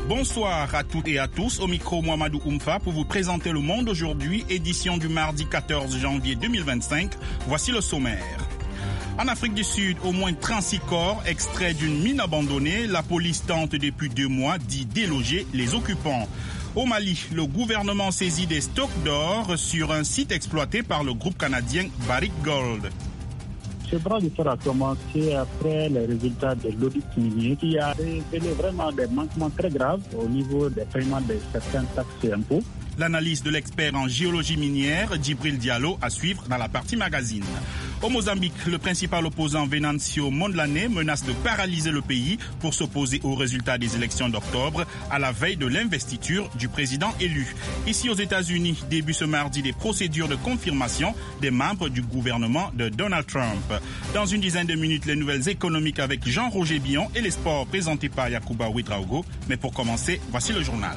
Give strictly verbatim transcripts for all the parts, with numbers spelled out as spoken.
Bonsoir à toutes et à tous. Au micro, Mohamedou Oumfa pour vous présenter Le Monde aujourd'hui, édition du mardi quatorze janvier deux mille vingt-cinq. Voici le sommaire. En Afrique du Sud, au moins trente-six corps extraits d'une mine abandonnée. La police tente depuis deux mois d'y déloger les occupants. Au Mali, le gouvernement saisit des stocks d'or sur un site exploité par le groupe canadien Barrick Gold. Ce bras de fer a commencé après les résultats de l'audit minier qui a révélé vraiment des manquements très graves au niveau des paiements de certaines taxes et impôts. L'analyse de l'expert en géologie minière, Djibril Diallo, à suivre dans la partie magazine. Au Mozambique, le principal opposant Venancio Mondlane menace de paralyser le pays pour s'opposer aux résultats des élections d'octobre à la veille de l'investiture du président élu. Ici aux États-Unis, début ce mardi des procédures de confirmation des membres du gouvernement de Donald Trump. Dans une dizaine de minutes, les nouvelles économiques avec Jean-Roger Billon et les sports présentés par Yacouba Ouedraogo. Mais pour commencer, voici le journal.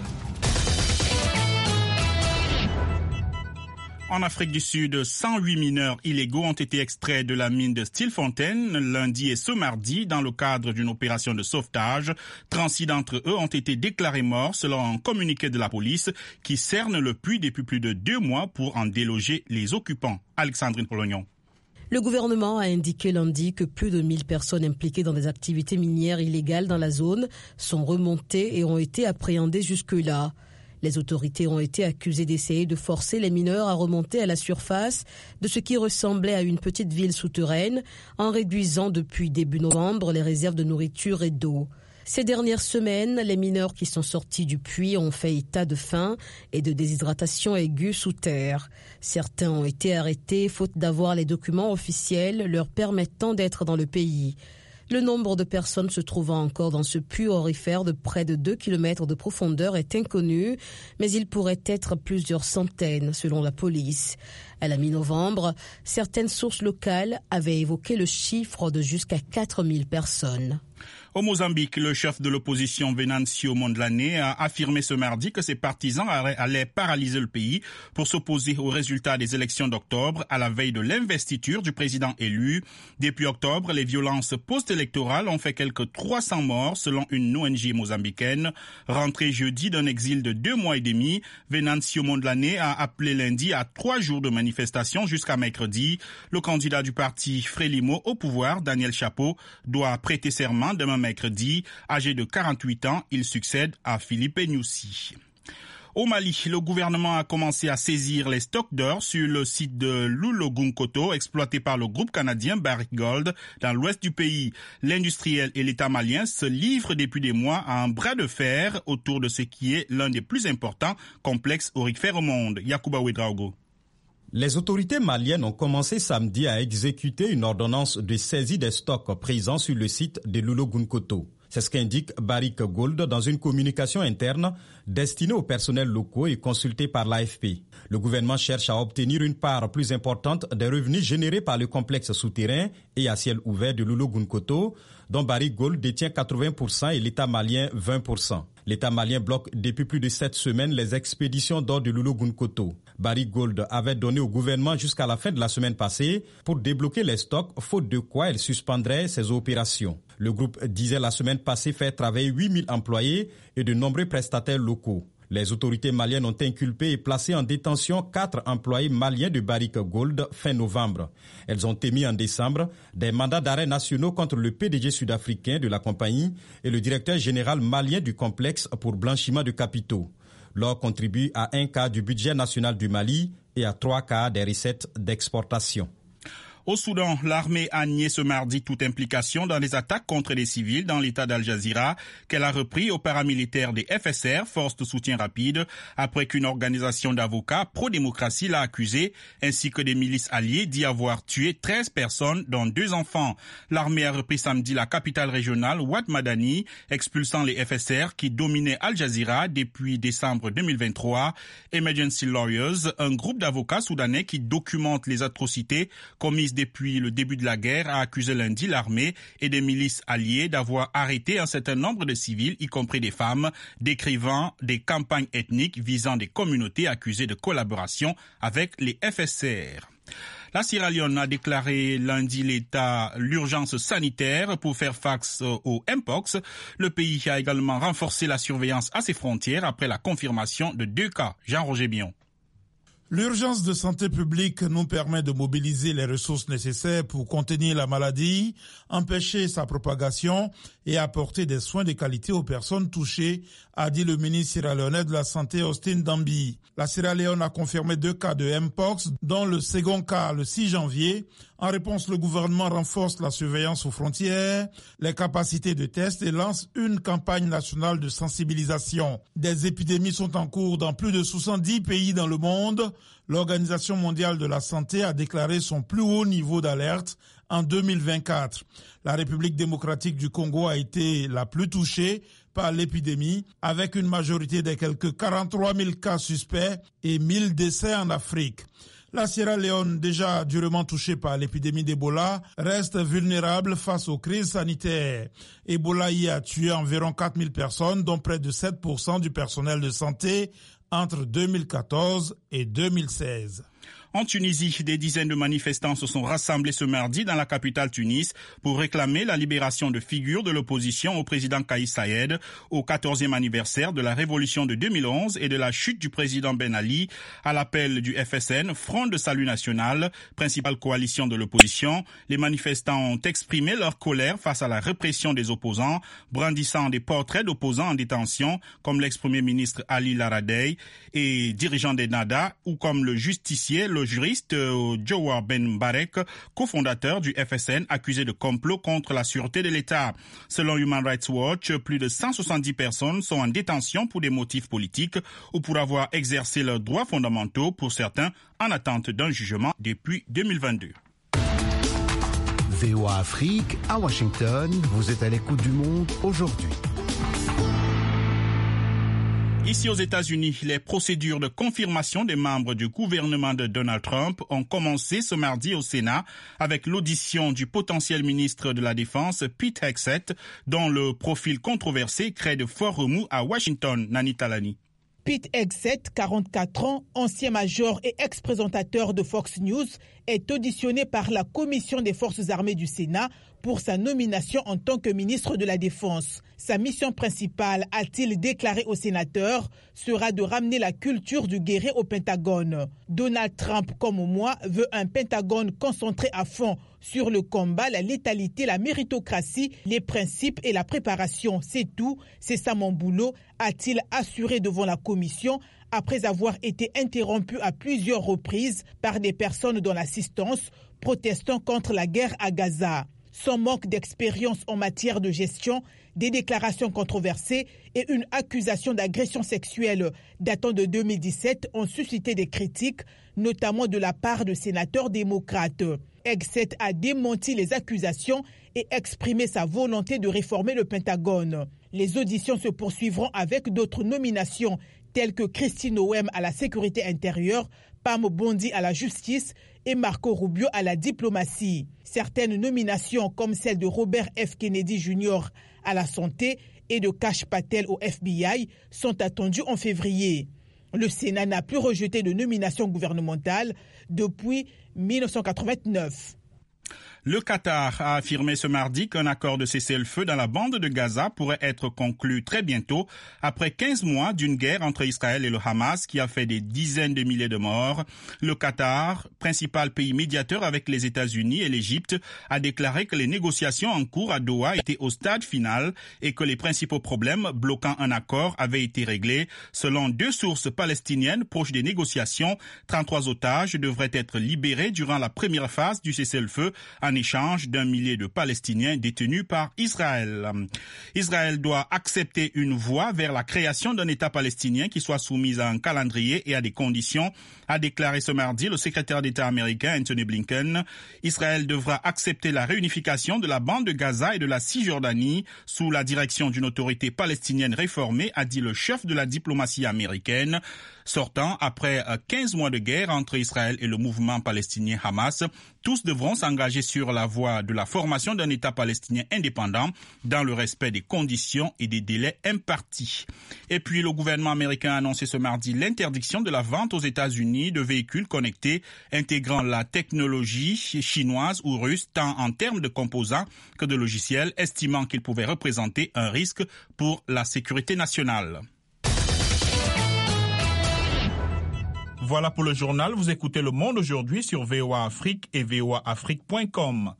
En Afrique du Sud, cent huit mineurs illégaux ont été extraits de la mine de Stilfontein lundi et ce mardi dans le cadre d'une opération de sauvetage. trente-six d'entre eux ont été déclarés morts selon un communiqué de la police qui cerne le puits depuis plus de deux mois pour en déloger les occupants. Alexandrine Polognon. Le gouvernement a indiqué lundi que plus de mille personnes impliquées dans des activités minières illégales dans la zone sont remontées et ont été appréhendées jusque-là. Les autorités ont été accusées d'essayer de forcer les mineurs à remonter à la surface de ce qui ressemblait à une petite ville souterraine en réduisant depuis début novembre les réserves de nourriture et d'eau. Ces dernières semaines, les mineurs qui sont sortis du puits ont fait état de faim et de déshydratation aiguë sous terre. Certains ont été arrêtés faute d'avoir les documents officiels leur permettant d'être dans le pays. Le nombre de personnes se trouvant encore dans ce puits aurifère de près de deux kilomètres de profondeur est inconnu, mais il pourrait être plusieurs centaines selon la police. À la mi-novembre, certaines sources locales avaient évoqué le chiffre de jusqu'à quatre mille personnes. Au Mozambique, le chef de l'opposition Venancio Mondlane a affirmé ce mardi que ses partisans allaient paralyser le pays pour s'opposer aux résultats des élections d'octobre à la veille de l'investiture du président élu. Depuis octobre, les violences post-électorales ont fait quelques trois cents morts selon une O N G mozambicaine. Rentré jeudi d'un exil de deux mois et demi, Venancio Mondlane a appelé lundi à trois jours de manifestation jusqu'à mercredi. Le candidat du parti Frelimo au pouvoir, Daniel Chapo, doit prêter serment demain mercredi. Âgé de quarante-huit ans, il succède à Philippe Nyusi. Au Mali, le gouvernement a commencé à saisir les stocks d'or sur le site de Loulo-Gounkoto, exploité par le groupe canadien Barrick Gold dans l'ouest du pays. L'industriel et l'État malien se livrent depuis des mois à un bras de fer autour de ce qui est l'un des plus importants complexes aurifères au monde. Yacouba Ouedraogo. Les autorités maliennes ont commencé samedi à exécuter une ordonnance de saisie des stocks présents sur le site de Loulo-Gounkoto. C'est ce qu'indique Barrick Gold dans une communication interne destinée aux personnels locaux et consultée par l'A F P. Le gouvernement cherche à obtenir une part plus importante des revenus générés par le complexe souterrain et à ciel ouvert de Loulo-Gounkoto, dont Barrick Gold détient quatre-vingts pour cent et l'État malien vingt pour cent. L'État malien bloque depuis plus de sept semaines les expéditions d'or de Loulo-Gounkoto. Barrick Gold avait donné au gouvernement jusqu'à la fin de la semaine passée pour débloquer les stocks, faute de quoi il suspendrait ses opérations. Le groupe disait la semaine passée faire travailler huit mille employés et de nombreux prestataires locaux. Les autorités maliennes ont inculpé et placé en détention quatre employés maliens de Barrick Gold fin novembre. Elles ont émis en décembre des mandats d'arrêt nationaux contre le P D G sud-africain de la compagnie et le directeur général malien du complexe pour blanchiment de capitaux. L'or contribue à un quart du budget national du Mali et à trois quarts des recettes d'exportation. Au Soudan, l'armée a nié ce mardi toute implication dans les attaques contre les civils dans l'état d'Al Jazeera qu'elle a repris aux paramilitaires des F S R, Forces de soutien rapide, après qu'une organisation d'avocats pro-démocratie l'a accusé, ainsi que des milices alliées d'y avoir tué treize personnes, dont deux enfants. L'armée a repris samedi la capitale régionale, Ouad Madani, expulsant les F S R qui dominaient Al Jazeera depuis décembre deux mille vingt-trois. Emergency Lawyers, un groupe d'avocats soudanais qui documente les atrocités commises depuis le début de la guerre, a accusé lundi l'armée et des milices alliées d'avoir arrêté un certain nombre de civils, y compris des femmes, décrivant des campagnes ethniques visant des communautés accusées de collaboration avec les F S R. La Sierra Leone a déclaré lundi l'état, l'urgence sanitaire pour faire face au Mpox. Le pays a également renforcé la surveillance à ses frontières après la confirmation de deux cas. Jean-Roger Bion. L'urgence de santé publique nous permet de mobiliser les ressources nécessaires pour contenir la maladie, empêcher sa propagation et apporter des soins de qualité aux personnes touchées, a dit le ministre sierra-léonais de la Santé Austin Dambi. La Sierra Leone a confirmé deux cas de Mpox, dont le second cas le six janvier. En réponse, le gouvernement renforce la surveillance aux frontières, les capacités de tests et lance une campagne nationale de sensibilisation. Des épidémies sont en cours dans plus de soixante-dix pays dans le monde. L'Organisation mondiale de la santé a déclaré son plus haut niveau d'alerte en deux mille vingt-quatre. La République démocratique du Congo a été la plus touchée par l'épidémie, avec une majorité des quelques quarante-trois mille cas suspects et mille décès en Afrique. La Sierra Leone, déjà durement touchée par l'épidémie d'Ebola, reste vulnérable face aux crises sanitaires. Ebola y a tué environ quatre mille personnes, dont près de sept pour cent du personnel de santé entre deux mille quatorze et deux mille seize. En Tunisie, des dizaines de manifestants se sont rassemblés ce mardi dans la capitale Tunis pour réclamer la libération de figures de l'opposition au président Kais Saied au quatorzième anniversaire de la révolution de deux mille onze et de la chute du président Ben Ali à l'appel du F S N, Front de Salut National, principale coalition de l'opposition. Les manifestants ont exprimé leur colère face à la répression des opposants, brandissant des portraits d'opposants en détention comme l'ex-premier ministre Ali Laradei et dirigeant des Nada ou comme le justicier, le juriste Jawar Ben Barek, cofondateur du F S N, accusé de complot contre la sûreté de l'État. Selon Human Rights Watch, plus de cent soixante-dix personnes sont en détention pour des motifs politiques ou pour avoir exercé leurs droits fondamentaux, pour certains en attente d'un jugement depuis deux mille vingt-deux. V O A Afrique, à Washington, vous êtes à l'écoute du monde aujourd'hui. Ici aux États-Unis, les procédures de confirmation des membres du gouvernement de Donald Trump ont commencé ce mardi au Sénat avec l'audition du potentiel ministre de la Défense, Pete Hegseth, dont le profil controversé crée de forts remous à Washington. Nani Talani. Pete Hegseth, quarante-quatre ans, ancien major et ex-présentateur de Fox News, est auditionné par la Commission des Forces armées du Sénat pour sa nomination en tant que ministre de la Défense. Sa mission principale, a-t-il déclaré aux sénateurs, sera de ramener la culture du guerrier au Pentagone. Donald Trump, comme moi, veut un Pentagone concentré à fond sur le combat, la létalité, la méritocratie, les principes et la préparation. C'est tout, c'est ça mon boulot, a-t-il assuré devant la commission après avoir été interrompu à plusieurs reprises par des personnes dans l'assistance protestant contre la guerre à Gaza. Son manque d'expérience en matière de gestion, des déclarations controversées et une accusation d'agression sexuelle datant de deux mille dix-sept ont suscité des critiques, notamment de la part de sénateurs démocrates. Hegseth a démenti les accusations et exprimé sa volonté de réformer le Pentagone. Les auditions se poursuivront avec d'autres nominations telles que Christine Noem à la sécurité intérieure, Pam Bondi à la justice et Marco Rubio à la diplomatie. Certaines nominations comme celle de Robert F. Kennedy Junior à la santé et de Kash Patel au F B I sont attendues en février. Le Sénat n'a plus rejeté de nomination gouvernementale depuis mille neuf cent quatre-vingt-neuf. Le Qatar a affirmé ce mardi qu'un accord de cessez-le-feu dans la bande de Gaza pourrait être conclu très bientôt, après quinze mois d'une guerre entre Israël et le Hamas qui a fait des dizaines de milliers de morts. Le Qatar, principal pays médiateur avec les États-Unis et l'Égypte, a déclaré que les négociations en cours à Doha étaient au stade final et que les principaux problèmes bloquant un accord avaient été réglés. Selon deux sources palestiniennes proches des négociations, trente-trois otages devraient être libérés durant la première phase du cessez-le-feu en échange d'un millier de Palestiniens détenus par Israël. Israël doit accepter une voie vers la création d'un État palestinien qui soit soumis à un calendrier et à des conditions, a déclaré ce mardi le secrétaire d'État américain Anthony Blinken. Israël devra accepter la réunification de la bande de Gaza et de la Cisjordanie sous la direction d'une autorité palestinienne réformée, a dit le chef de la diplomatie américaine. Sortant après quinze mois de guerre entre Israël et le mouvement palestinien Hamas, tous devront s'engager sur la voie de la formation d'un État palestinien indépendant dans le respect des conditions et des délais impartis. Et puis le gouvernement américain a annoncé ce mardi l'interdiction de la vente aux États-Unis de véhicules connectés intégrant la technologie chinoise ou russe tant en termes de composants que de logiciels, estimant qu'ils pouvaient représenter un risque pour la sécurité nationale. Voilà pour le journal. Vous écoutez Le Monde aujourd'hui sur V O A Afrique et V O A Afrique point com.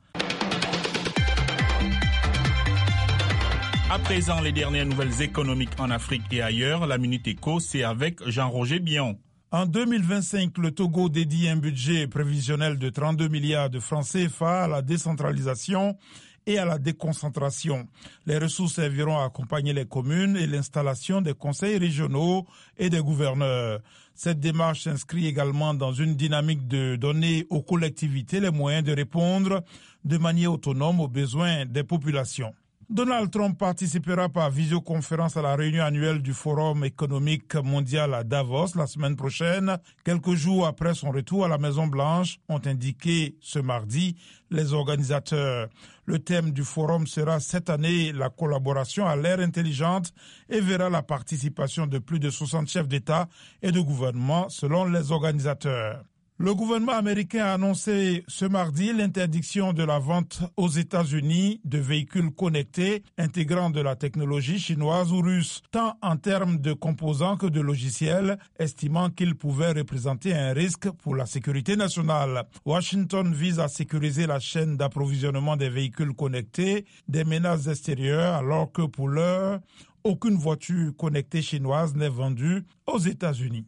À présent, les dernières nouvelles économiques en Afrique et ailleurs. La Minute Éco, c'est avec Jean-Roger Bion. En deux mille vingt-cinq, le Togo dédie un budget prévisionnel de trente-deux milliards de francs C F A à la décentralisation et à la déconcentration. Les ressources serviront à accompagner les communes et l'installation des conseils régionaux et des gouverneurs. Cette démarche s'inscrit également dans une dynamique de donner aux collectivités les moyens de répondre de manière autonome aux besoins des populations. Donald Trump participera par visioconférence à la réunion annuelle du Forum économique mondial à Davos la semaine prochaine, quelques jours après son retour à la Maison-Blanche, ont indiqué ce mardi les organisateurs. Le thème du forum sera cette année la collaboration à l'ère intelligente et verra la participation de plus de soixante chefs d'État et de gouvernement selon les organisateurs. Le gouvernement américain a annoncé ce mardi l'interdiction de la vente aux États-Unis de véhicules connectés intégrant de la technologie chinoise ou russe, tant en termes de composants que de logiciels, estimant qu'ils pouvaient représenter un risque pour la sécurité nationale. Washington vise à sécuriser la chaîne d'approvisionnement des véhicules connectés des menaces extérieures, alors que pour l'heure, aucune voiture connectée chinoise n'est vendue aux États-Unis.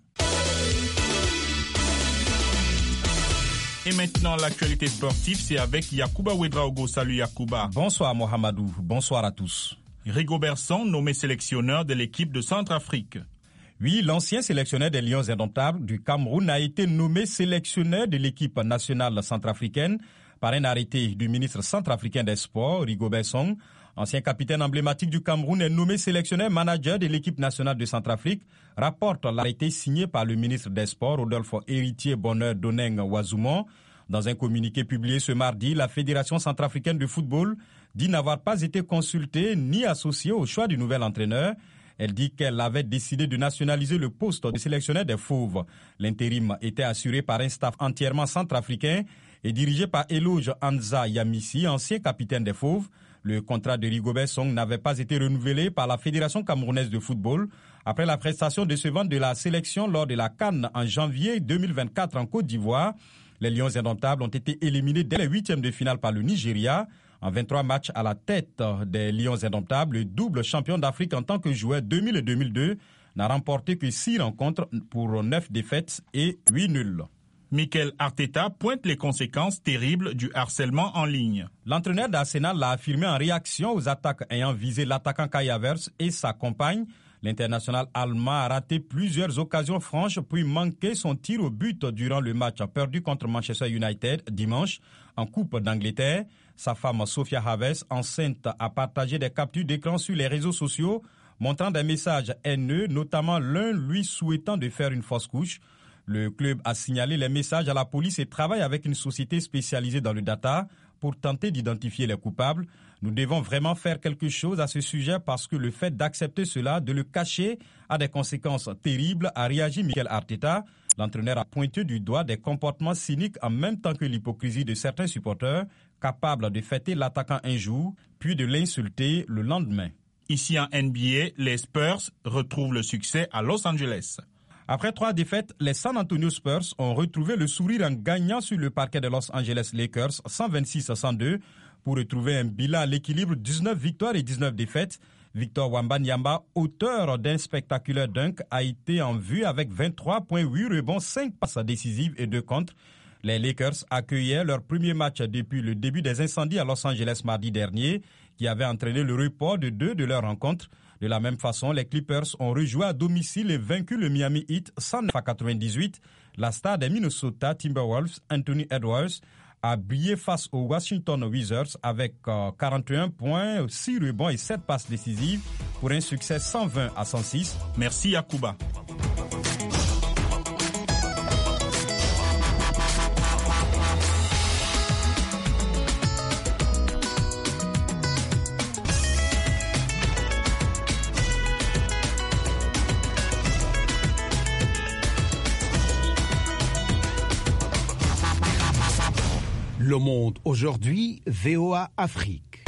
Et maintenant, l'actualité sportive, c'est avec Yacouba Ouedraogo. Salut Yacouba. Bonsoir Mohamedou, bonsoir à tous. Rigobert Song, nommé sélectionneur de l'équipe de Centrafrique. Oui, l'ancien sélectionneur des Lions indomptables du Cameroun a été nommé sélectionneur de l'équipe nationale centrafricaine par un arrêté du ministre centrafricain des Sports, Rigobert Song. Ancien capitaine emblématique du Cameroun est nommé sélectionneur manager de l'équipe nationale de Centrafrique, rapporte l'arrêté signé par le ministre des Sports, Rodolphe Héritier Bonheur Doneng Ouazoumon. Dans un communiqué publié ce mardi, la Fédération centrafricaine de football dit n'avoir pas été consultée ni associée au choix du nouvel entraîneur. Elle dit qu'elle avait décidé de nationaliser le poste de sélectionneur des Fauves. L'intérim était assuré par un staff entièrement centrafricain et dirigé par Eloge Anza Yamissi, ancien capitaine des Fauves. Le contrat de Rigobert Song n'avait pas été renouvelé par la Fédération camerounaise de football après la prestation décevante de la sélection lors de la CAN en janvier deux mille vingt-quatre en Côte d'Ivoire. Les Lions indomptables ont été éliminés dès les huitièmes de finale par le Nigeria. En vingt-trois matchs à la tête des Lions indomptables, le double champion d'Afrique en tant que joueur deux mille et deux mille deux n'a remporté que six rencontres pour neuf défaites et huit nuls. Mikel Arteta pointe les conséquences terribles du harcèlement en ligne. L'entraîneur d'Arsenal l'a affirmé en réaction aux attaques ayant visé l'attaquant Kai Havertz et sa compagne. L'international allemand a raté plusieurs occasions franches puis manqué son tir au but durant le match perdu contre Manchester United dimanche en Coupe d'Angleterre. Sa femme Sophia Havertz, enceinte, a partagé des captures d'écran sur les réseaux sociaux montrant des messages haineux, notamment l'un lui souhaitant de faire une fausse couche. Le club a signalé les messages à la police et travaille avec une société spécialisée dans le data pour tenter d'identifier les coupables. Nous devons vraiment faire quelque chose à ce sujet parce que le fait d'accepter cela, de le cacher, a des conséquences terribles, a réagi Mikel Arteta. L'entraîneur a pointé du doigt des comportements cyniques en même temps que l'hypocrisie de certains supporters, capables de fêter l'attaquant un jour, puis de l'insulter le lendemain. Ici en N B A, les Spurs retrouvent le succès à Los Angeles. Après trois défaites, les San Antonio Spurs ont retrouvé le sourire en gagnant sur le parquet de Los Angeles Lakers cent vingt-six à cent deux pour retrouver un bilan à l'équilibre dix-neuf victoires et dix-neuf défaites. Victor Wembanyama, auteur d'un spectaculaire dunk, a été en vue avec vingt-trois virgule huit rebonds, cinq passes décisives et deux contres. Les Lakers accueillaient leur premier match depuis le début des incendies à Los Angeles mardi dernier, qui avait entraîné le report de deux de leurs rencontres. De la même façon, les Clippers ont rejoué à domicile et vaincu le Miami Heat cent neuf à quatre-vingt-dix-huit. La star des Minnesota Timberwolves, Anthony Edwards, a brillé face aux Washington Wizards avec euh, quarante et un points, six rebonds et sept passes décisives pour un succès cent vingt à cent six. Merci Yacouba. Le Monde aujourd'hui, V O A Afrique.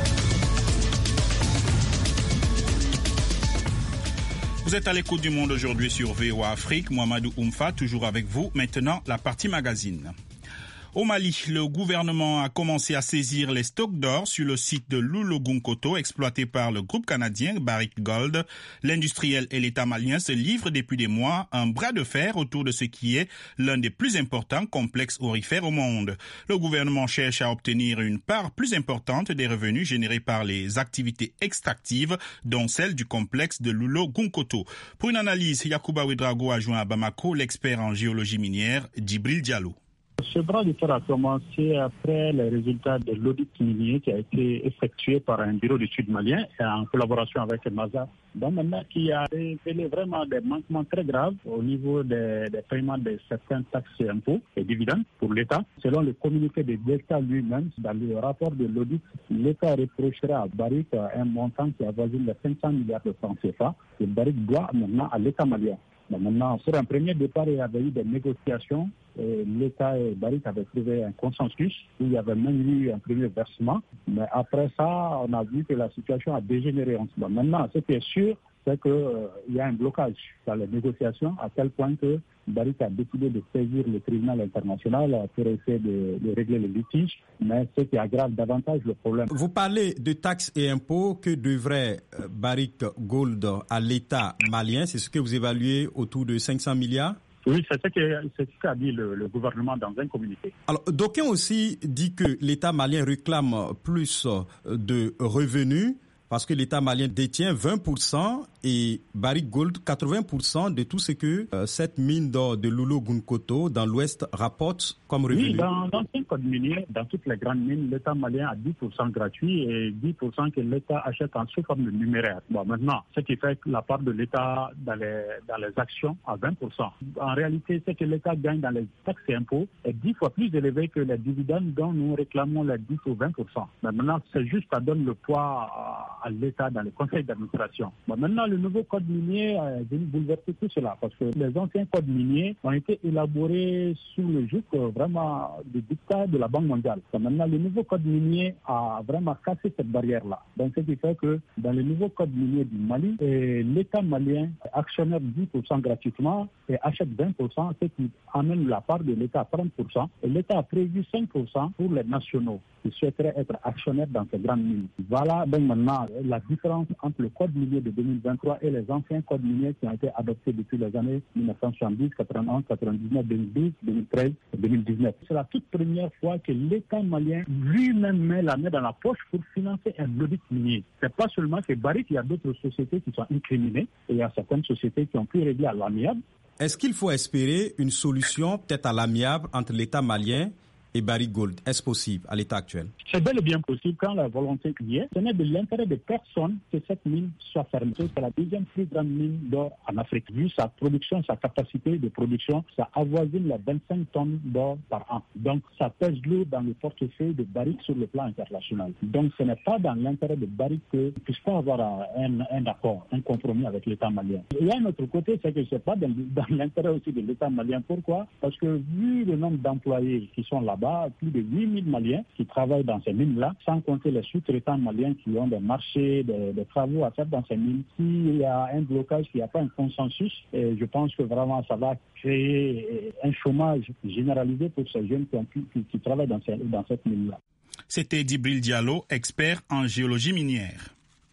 Vous êtes à l'écoute du Monde aujourd'hui sur V O A Afrique. Mohamedou Oumfa, toujours avec vous. Maintenant, la partie magazine. Au Mali, le gouvernement a commencé à saisir les stocks d'or sur le site de Loulo-Gounkoto exploité par le groupe canadien Barrick Gold. L'industriel et l'État malien se livrent depuis des mois un bras de fer autour de ce qui est l'un des plus importants complexes aurifères au monde. Le gouvernement cherche à obtenir une part plus importante des revenus générés par les activités extractives, dont celle du complexe de Loulo-Gounkoto. Pour une analyse, Yacouba Ouedraogo a joint à Bamako l'expert en géologie minière, Djibril Diallo. Ce bras de fer a commencé après les résultats de l'audit minier qui a été effectué par un bureau d'études malien en collaboration avec Maza. Donc maintenant, qui a révélé vraiment des manquements très graves au niveau des, des paiements de certains taxes et impôts et dividendes pour l'État. Selon le communiqué de l'État lui-même, dans le rapport de l'audit, l'État reprocherait à Barrick un montant qui avoisine les cinq cents milliards de francs C F A que Barrick doit maintenant à l'État malien. Mais maintenant, sur un premier départ, il y avait eu des négociations. Et l'État et Barrick avaient trouvé un consensus où il y avait même eu un premier versement. Mais après ça, on a vu que la situation a dégénéré. Maintenant, ce qui est sûr, c'est qu'il euh, y a un blocage dans les négociations à tel point que Barrick a décidé de saisir le tribunal international pour essayer de, de régler le litige, mais ce qui aggrave davantage le problème. Vous parlez de taxes et impôts que devrait Barrick Gold à l'État malien, c'est ce que vous évaluez autour de cinq cents milliards? Oui, c'est ce que c'est ce qu'a dit le, le gouvernement dans un communiqué. Alors, d'aucuns aussi dit que l'État malien réclame plus de revenus parce que l'État malien détient vingt pour cent et Barrick Gold quatre-vingts pour cent de tout ce que euh, cette mine d'or de Loulo-Gounkoto dans l'Ouest rapporte comme revenu. Oui, dans l'ancien code minier, dans toutes les grandes mines, l'État malien a dix pour cent gratuit et dix pour cent que l'État achète en sous forme de numéraire. Bon, maintenant, ce qui fait la part de l'État dans les, dans les actions à vingt pour cent. En réalité, ce que l'État gagne dans les taxes et impôts est dix fois plus élevé que les dividendes dont nous réclamons les dix ou vingt pour cent. Mais maintenant, c'est juste ça donne le poids à, à l'État dans les conseils d'administration. Bon, maintenant, le nouveau code minier est venu bouleverser tout cela parce que les anciens codes miniers ont été élaborés sous le joug vraiment du dictat de la Banque mondiale. Donc maintenant, le nouveau code minier a vraiment cassé cette barrière-là. Donc ce qui fait que dans le nouveau code minier du Mali, l'État malien est actionnaire dix pour cent gratuitement et achète vingt pour cent, ce qui amène la part de l'État à trente pour cent. Et l'État a prévu cinq pour cent pour les nationaux qui souhaiteraient être actionnaires dans ces grandes mines. Voilà donc maintenant la différence entre le code minier de deux mille vingt-trois et les anciens codes miniers qui ont été adoptés depuis les années mille neuf cent soixante-dix, quatre-vingt-onze, quatre-vingt-dix-neuf, deux mille douze, deux mille treize et deux mille dix-neuf. C'est la toute première fois que l'État malien lui-même met la main dans la poche pour financer un audit minier. C'est pas seulement que Barrick, il y a d'autres sociétés qui sont incriminées et il y a certaines sociétés qui ont pu régler à l'amiable. Est-ce qu'il faut espérer une solution peut-être à l'amiable entre l'État malien et Barrick Gold? Est-ce possible à l'état actuel? C'est bel et bien possible quand la volonté y est. Ce n'est de l'intérêt de personne que cette mine soit fermée. C'est la deuxième plus grande mine d'or en Afrique. Vu sa production, sa capacité de production, ça avoisine les vingt-cinq tonnes d'or par an. Donc ça pèse lourd dans le portefeuille de Barrick sur le plan international. Donc ce n'est pas dans l'intérêt de Barrick qu'il ne puisse pas avoir un, un accord, un compromis avec l'État malien. Il y a un autre côté, c'est que ce n'est pas dans, dans l'intérêt aussi de l'État malien. Pourquoi? Parce que vu le nombre d'employés qui sont là, plus de huit mille Maliens qui travaillent dans ces mines-là, sans compter les sous-traitants maliens qui ont des marchés, des, des travaux à faire dans ces mines. S'il y a un blocage, s'il n'y a pas un consensus, et je pense que vraiment ça va créer un chômage généralisé pour ces jeunes qui, ont, qui, qui travaillent dans, ces, dans cette mine-là. C'était Djibril Diallo, expert en géologie minière.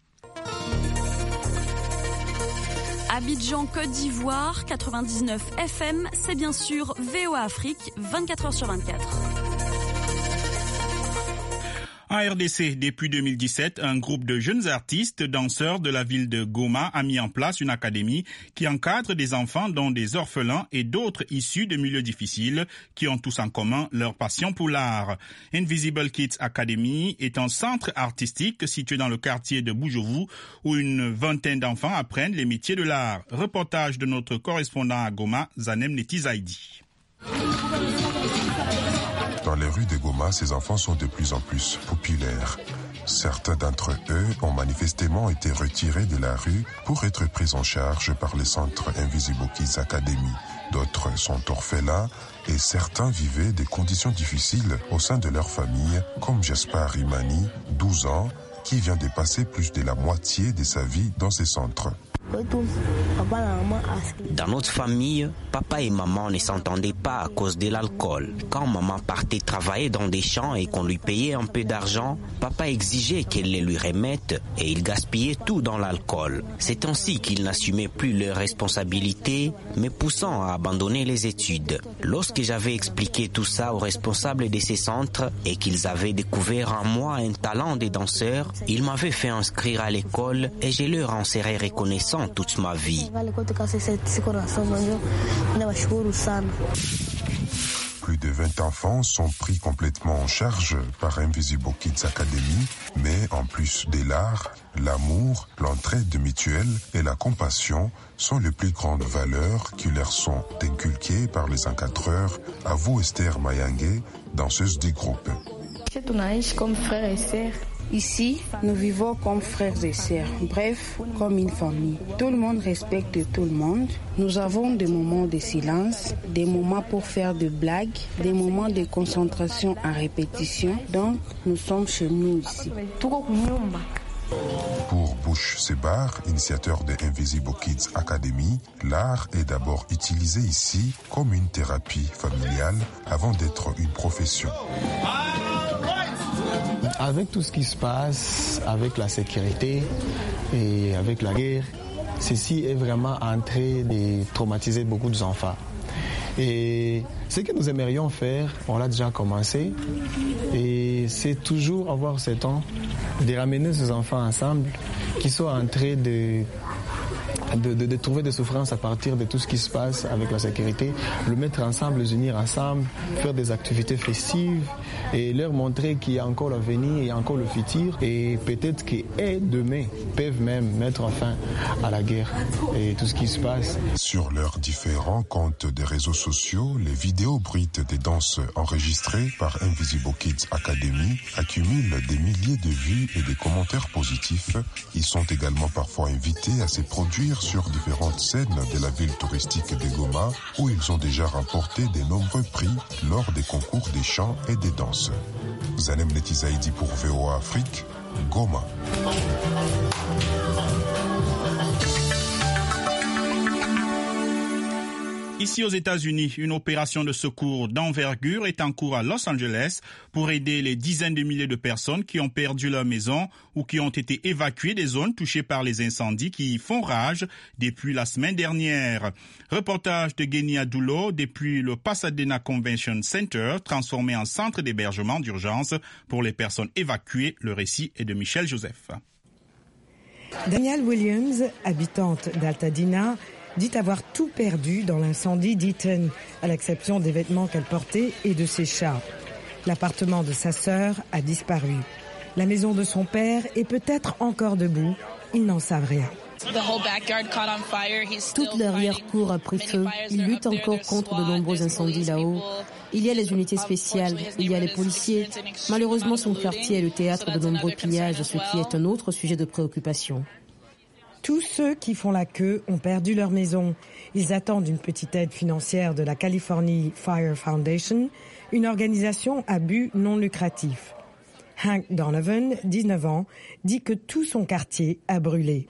Abidjan, Côte d'Ivoire, quatre-vingt-dix-neuf F M, c'est bien sûr V O A Afrique, vingt-quatre heures sur vingt-quatre. En R D C, depuis deux mille dix-sept, un groupe de jeunes artistes, danseurs de la ville de Goma a mis en place une académie qui encadre des enfants dont des orphelins et d'autres issus de milieux difficiles qui ont tous en commun leur passion pour l'art. Invisible Kids Academy est un centre artistique situé dans le quartier de Boujouvou où une vingtaine d'enfants apprennent les métiers de l'art. Reportage de notre correspondant à Goma, Zanem Netizaidi. Dans les rues de Goma, ces enfants sont de plus en plus populaires. Certains d'entre eux ont manifestement été retirés de la rue pour être pris en charge par le centre Invisible Kids Academy. D'autres sont orphelins et certains vivaient des conditions difficiles au sein de leur famille, comme Jaspar Imani, douze ans, qui vient de passer plus de la moitié de sa vie dans ces centres. Dans notre famille, papa et maman ne s'entendaient pas à cause de l'alcool. Quand maman partait travailler dans des champs et qu'on lui payait un peu d'argent, papa exigeait qu'elle les lui remette et il gaspillait tout dans l'alcool. C'est ainsi qu'ils n'assumaient plus leurs responsabilités, me poussant à abandonner les études. Lorsque j'avais expliqué tout ça aux responsables de ces centres et qu'ils avaient découvert en moi un talent de danseur, ils m'avaient fait inscrire à l'école et je leur en serais reconnaissant toute ma vie. Plus de vingt enfants sont pris complètement en charge par Invisible Kids Academy, mais en plus de l'art, l'amour, l'entraide mutuelle et la compassion sont les plus grandes valeurs qui leur sont inculquées par les encadreurs, avoue Esther Mayangue, danseuse du groupe. Comme frères et sœurs. Ici, nous vivons comme frères et sœurs, bref, comme une famille. Tout le monde respecte tout le monde. Nous avons des moments de silence, des moments pour faire des blagues, des moments de concentration en répétition. Donc, nous sommes chez nous ici. Pour Bush Sebar, initiateur de Invisible Kids Academy, l'art est d'abord utilisé ici comme une thérapie familiale avant d'être une profession. Avec tout ce qui se passe, avec la sécurité et avec la guerre, ceci est vraiment en train de traumatiser beaucoup d'enfants. Et ce que nous aimerions faire, on l'a déjà commencé, et c'est toujours avoir ce temps de ramener ces enfants ensemble, qui sont en train de... De, de, de trouver des souffrances à partir de tout ce qui se passe avec la sécurité, le mettre ensemble, les unir ensemble, faire des activités festives et leur montrer qu'il y a encore l'avenir, il y a encore le futur et peut-être qu'eux, demain, peuvent même mettre fin à la guerre et tout ce qui se passe. Sur leurs différents comptes des réseaux sociaux, les vidéos bruites des danses enregistrées par Invisible Kids Academy accumulent des milliers de vues et des commentaires positifs. Ils sont également parfois invités à se produire sur différentes scènes de la ville touristique de Goma où ils ont déjà remporté de nombreux prix lors des concours des chants et des danses. Zanem Letizaïdi pour V O A Afrique, Goma. Ici aux États-Unis, une opération de secours d'envergure est en cours à Los Angeles pour aider les dizaines de milliers de personnes qui ont perdu leur maison ou qui ont été évacuées des zones touchées par les incendies qui font rage depuis la semaine dernière. Reportage de Geni Adoulo depuis le Pasadena Convention Center, transformé en centre d'hébergement d'urgence pour les personnes évacuées. Le récit est de Michel Joseph. Danielle Williams, habitante d'Altadena, dit avoir tout perdu dans l'incendie d'Eaton, à l'exception des vêtements qu'elle portait et de ses chats. L'appartement de sa sœur a disparu. La maison de son père est peut-être encore debout. Ils n'en savent rien. Toute l'arrière-cour a pris feu. Ils luttent encore contre de nombreux incendies là-haut. Il y a les unités spéciales, il y a les policiers. Malheureusement, son quartier est le théâtre de nombreux pillages, ce qui est un autre sujet de préoccupation. Tous ceux qui font la queue ont perdu leur maison. Ils attendent une petite aide financière de la Californie Fire Foundation, une organisation à but non lucratif. Hank Donovan, dix-neuf ans, dit que tout son quartier a brûlé.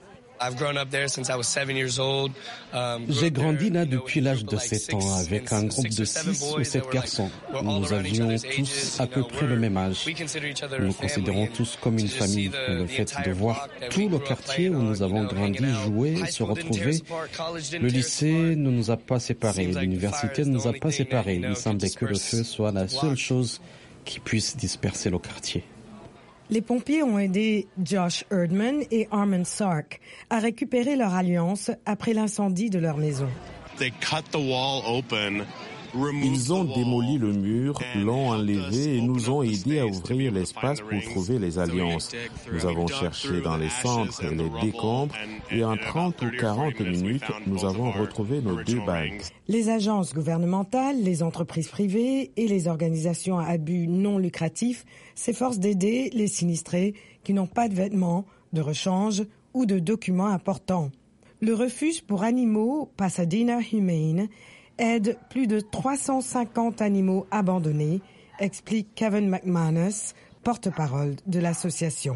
J'ai grandi là depuis l'âge de sept ans avec un groupe de six ou sept garçons. Nous avions tous à peu près le même âge. Nous nous considérons tous comme une famille. Le fait de voir tout le quartier où nous avons grandi jouer et se retrouver, le lycée ne nous a pas séparés, l'université ne nous a pas séparés. Il semblait que le feu soit la seule chose qui puisse disperser le quartier. Les pompiers ont aidé Josh Erdman et Armand Sark à récupérer leur alliance après l'incendie de leur maison. Ils ont démoli le mur, l'ont enlevé et nous ont aidés à ouvrir l'espace pour trouver les alliances. Nous avons cherché dans les cendres et les décombres et en trente ou quarante minutes, nous avons retrouvé nos deux bagues. Les agences gouvernementales, les entreprises privées et les organisations à but non lucratif s'efforcent d'aider les sinistrés qui n'ont pas de vêtements, de rechange ou de documents importants. Le refuge pour animaux Pasadena Humane aide plus de trois cent cinquante animaux abandonnés, explique Kevin McManus, porte-parole de l'association.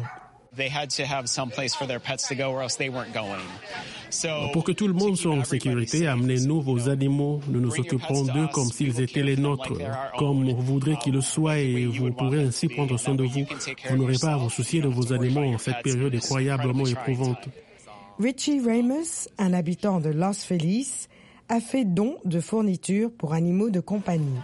Pour que tout le monde soit en sécurité, amenez-nous vos animaux. Nous nous occupons d'eux comme s'ils étaient les nôtres, comme vous voudrez qu'ils le soient et vous pourrez ainsi prendre soin de vous. Vous n'aurez pas à vous soucier de vos animaux en cette période incroyablement éprouvante. Richie Ramos, un habitant de Los Feliz, a fait don de fournitures pour animaux de compagnie.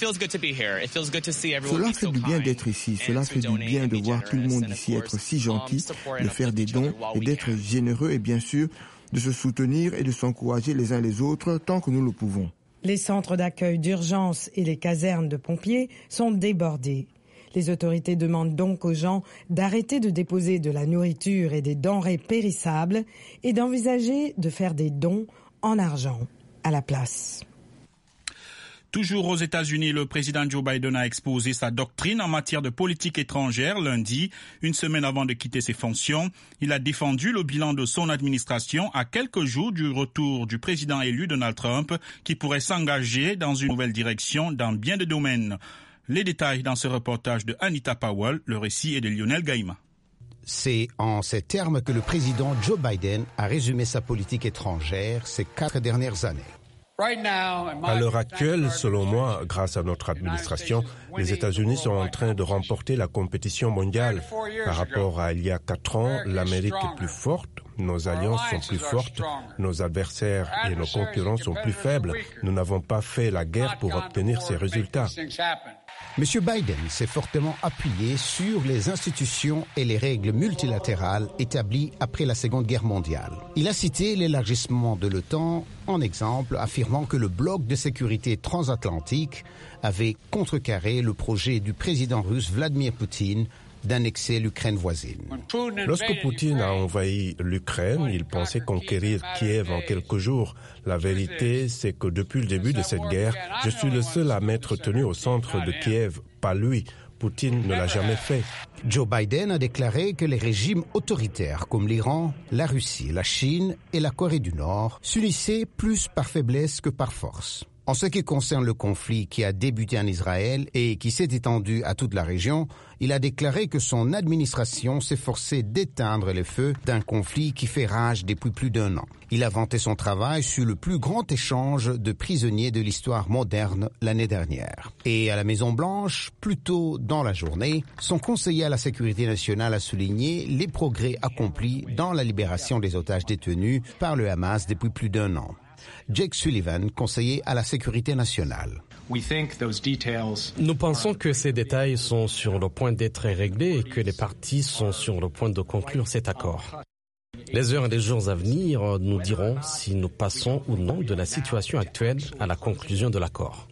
Cela fait du bien d'être ici, cela fait du bien de voir tout le monde ici être si gentil, de faire des dons et d'être généreux et bien sûr de se soutenir et de s'encourager les uns les autres tant que nous le pouvons. Les centres d'accueil d'urgence et les casernes de pompiers sont débordés. Les autorités demandent donc aux gens d'arrêter de déposer de la nourriture et des denrées périssables et d'envisager de faire des dons en argent à la place. Toujours aux États-Unis, le président Joe Biden a exposé sa doctrine en matière de politique étrangère lundi, une semaine avant de quitter ses fonctions. Il a défendu le bilan de son administration à quelques jours du retour du président élu Donald Trump, qui pourrait s'engager dans une nouvelle direction dans bien des domaines. Les détails dans ce reportage de Anita Powell, le récit est de Lionel Gaïma. C'est en ces termes que le président Joe Biden a résumé sa politique étrangère ces quatre dernières années. À l'heure actuelle, selon moi, grâce à notre administration, les États-Unis sont en train de remporter la compétition mondiale. Par rapport à il y a quatre ans, l'Amérique est plus forte, nos alliances sont plus fortes, nos adversaires et nos concurrents sont plus faibles. Nous n'avons pas fait la guerre pour obtenir ces résultats. Monsieur Biden s'est fortement appuyé sur les institutions et les règles multilatérales établies après la Seconde Guerre mondiale. Il a cité l'élargissement de l'OTAN en exemple, affirmant que le bloc de sécurité transatlantique avait contrecarré le projet du président russe Vladimir Poutine d'annexer l'Ukraine voisine. Lorsque Poutine a envahi l'Ukraine, il pensait conquérir Kiev en quelques jours. La vérité, c'est que depuis le début de cette guerre, je suis le seul à m'être tenu au centre de Kiev, pas lui. Poutine ne l'a jamais fait. Joe Biden a déclaré que les régimes autoritaires comme l'Iran, la Russie, la Chine et la Corée du Nord s'unissaient plus par faiblesse que par force. En ce qui concerne le conflit qui a débuté en Israël et qui s'est étendu à toute la région, il a déclaré que son administration s'efforçait d'éteindre les feux d'un conflit qui fait rage depuis plus d'un an. Il a vanté son travail sur le plus grand échange de prisonniers de l'histoire moderne l'année dernière. Et à la Maison-Blanche, plus tôt dans la journée, son conseiller à la sécurité nationale a souligné les progrès accomplis dans la libération des otages détenus par le Hamas depuis plus d'un an. Jake Sullivan, conseiller à la sécurité nationale. Nous pensons que ces détails sont sur le point d'être réglés et que les parties sont sur le point de conclure cet accord. Les heures et les jours à venir nous diront si nous passons ou non de la situation actuelle à la conclusion de l'accord.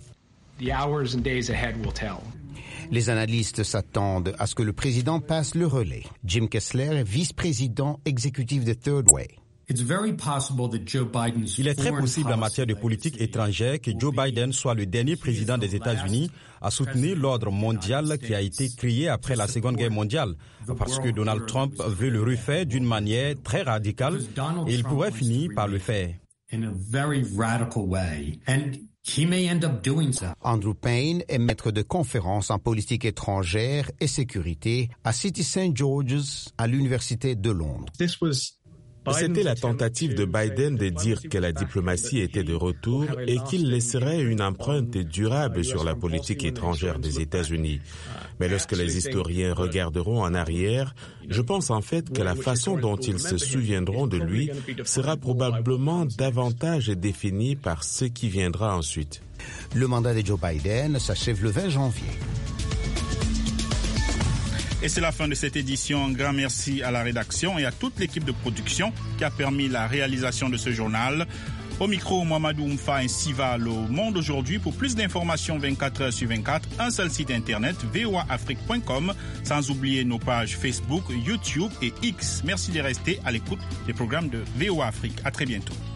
Les analystes s'attendent à ce que le président passe le relais. Jim Kessler est vice-président exécutif de Third Way. Il est très possible en matière de politique étrangère que Joe Biden soit le dernier président des États-Unis à soutenir l'ordre mondial qui a été créé après la Seconde Guerre mondiale, parce que Donald Trump veut le refaire d'une manière très radicale et il pourrait finir par le faire. Andrew Payne est maître de conférences en politique étrangère et sécurité à City Saint George's à l'Université de Londres. C'était la tentative de Biden de dire que la diplomatie était de retour et qu'il laisserait une empreinte durable sur la politique étrangère des États-Unis. Mais lorsque les historiens regarderont en arrière, je pense en fait que la façon dont ils se souviendront de lui sera probablement davantage définie par ce qui viendra ensuite. Le mandat de Joe Biden s'achève le vingt janvier. Et c'est la fin de cette édition. Un grand merci à la rédaction et à toute l'équipe de production qui a permis la réalisation de ce journal. Au micro, Mamadou Mfa ainsi va le monde aujourd'hui. Pour plus d'informations vingt-quatre heures sur vingt-quatre, un seul site internet, v o a afrique point com, sans oublier nos pages Facebook, YouTube et X. Merci de rester à l'écoute des programmes de V O A Afrique. À très bientôt.